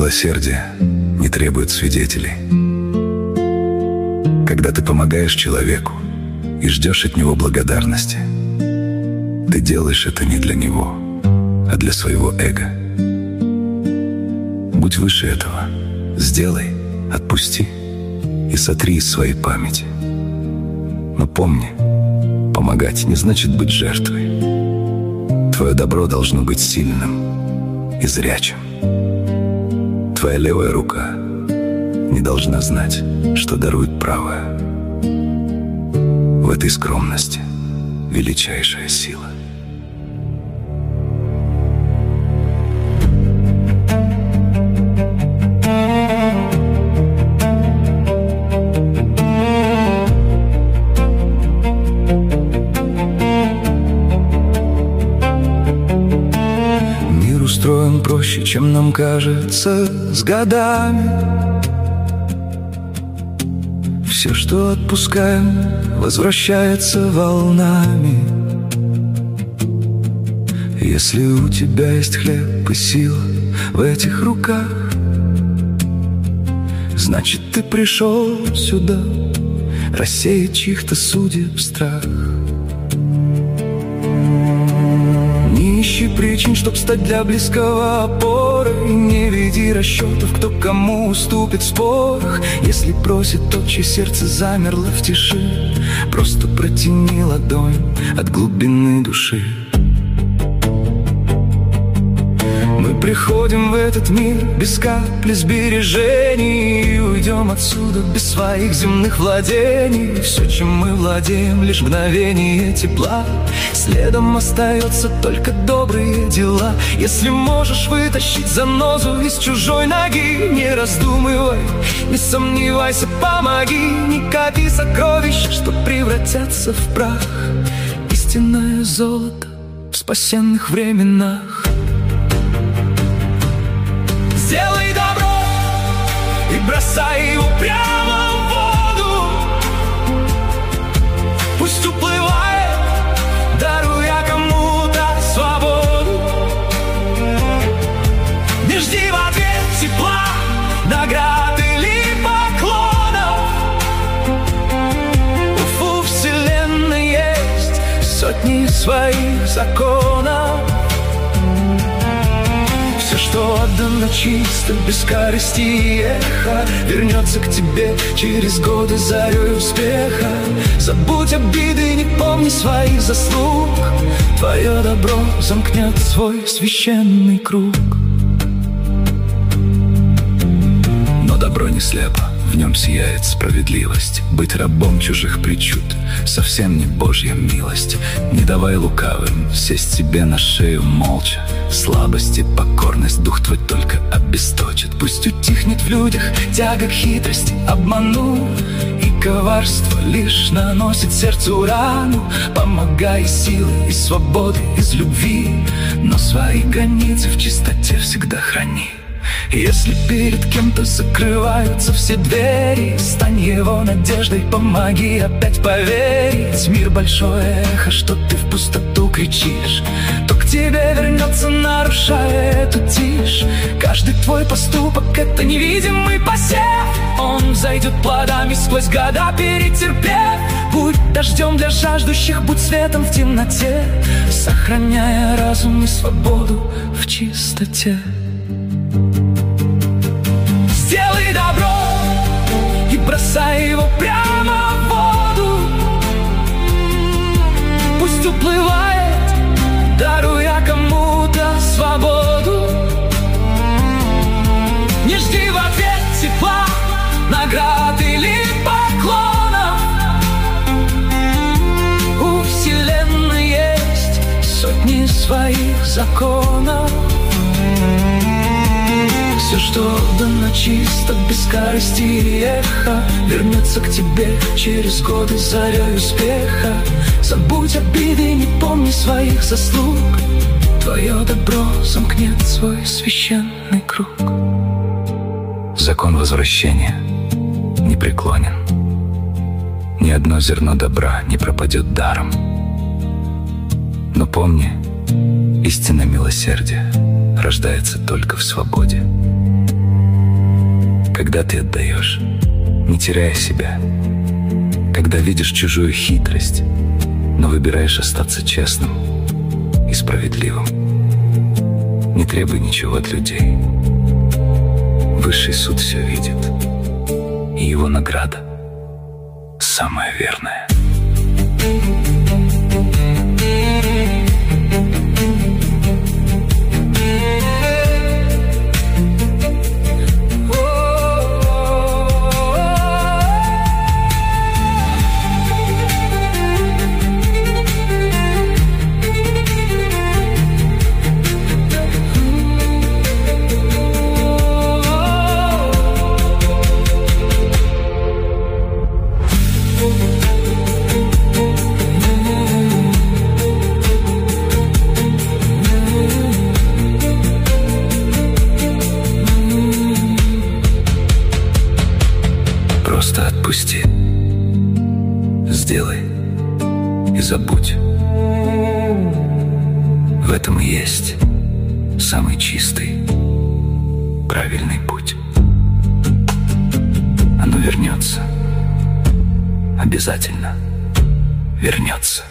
милосердие не требует свидетелей. Когда ты помогаешь человеку и ждешь от него благодарности, ты делаешь это не для него, а для своего эго. Будь выше этого. Сделай, отпусти и сотри из своей памяти. Но помни, помогать не значит быть жертвой. Твое добро должно быть сильным и зрячим. Твоя левая рука не должна знать, что дарует правая. В этой скромности величайшая сила. Мир устроен проще, чем нам кажется, с годами. Все, что отпускаем, возвращается волнами. Если у тебя есть хлеб и сила в этих руках, значит, ты пришел сюда рассеять чьих-то судеб страх. Не ищи причин, чтоб стать для близкого опорой. Не веди расчетов, кто кому уступит в спорах. Если просит тот, чье сердце замерло в тиши, просто протяни ладонь от глубины души. Мы приходим в этот мир без капли сбережений и уйдем отсюда без своих земных владений. Все, чем мы владеем, лишь мгновение тепла. Следом остается только добрые дела. Если можешь вытащить занозу из чужой ноги, не раздумывай, не сомневайся, помоги. Не копи сокровища, что превратятся в прах. Истинное золото в спасенных временах. Сделай добро и бросай его прямо в воду. Пусть уплывает, даруя кому-то свободу. Не жди в ответ тепла, наград или поклонов. У вселенной есть сотни своих законов. Все, что отдано чисто, без корысти и эха, вернется к тебе через годы зарей успеха. Забудь обиды, не помни своих заслуг. Твое добро замкнет свой священный круг. Но добро не слепо, в нем сияет справедливость. Быть рабом чужих причуд совсем не Божья милость. Не давай лукавым сесть себе на шею молча. Слабость и покорность дух твой только обесточит. Пусть утихнет в людях тяга к хитрости, обману и коварство лишь наносит сердцу рану. Помогай силой и свободой из любви, но свои границы в чистоте всегда храни. Если перед кем-то закрываются все двери, стань его надеждой, помоги опять поверить. Мир большое эхо, что ты в пустоту кричишь, то к тебе вернется, нарушая эту тишь. Каждый твой поступок — это невидимый посев. Он взойдет плодами сквозь года перетерпев. Будь дождем для жаждущих, будь светом в темноте, сохраняя разум и свободу в чистоте. Сделай добро и бросай его прямо в воду. Пусть уплывает, даруя кому-то свободу. Не жди в ответ тепла, наград или поклонов. У вселенной есть сотни своих законов. Все, что дано чисто, без корысти и эха, вернется к тебе через годы зарей успеха. Забудь обиды, не помни своих заслуг. Твое добро замкнет свой священный круг. Закон возвращения непреклонен. Ни одно зерно добра не пропадет даром. Но помни, истинное милосердие рождается только в свободе. когда ты отдаешь, не теряя себя, когда видишь чужую хитрость, но выбираешь остаться честным и справедливым. Не требуй ничего от людей. Высший суд все видит, и его награда самая верная. Просто отпусти, сделай и забудь. В этом и есть самый чистый, правильный путь. Оно вернется, обязательно вернется.